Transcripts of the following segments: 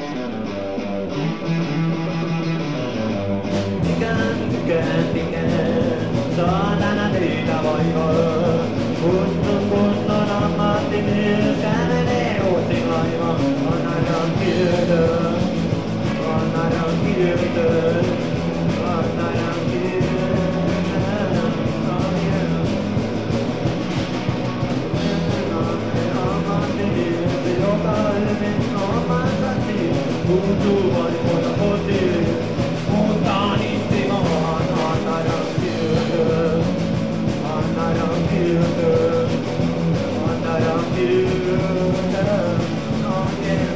Mikään, saatana niitä vaivaa. Kunnon ammattimies kävelee Ruotsin laiva. Annaran kiertö, annaran kiertö, annaran kiertö. Ammattimies, jokainen omansa tie. Tuntuu vain muuta kotiin, mutta niitti maahan. Annaran kiertö, annaran kiertö, annaran kiertö. Oh yeah.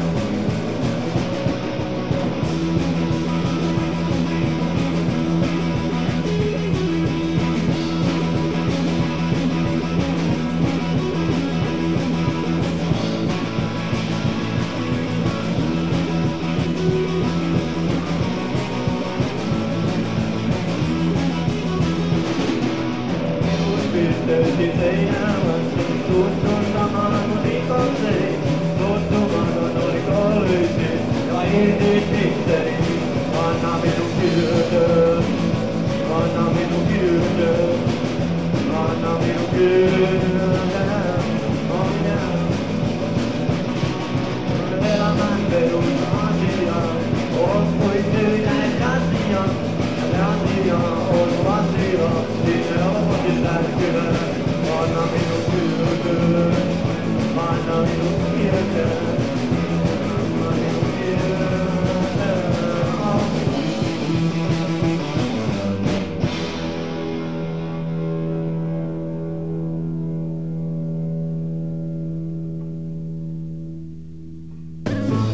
Pistäytin seinävästi, tuntun samaan kuin rikokseen. Tottumaton oli kollisin ja irti sitten.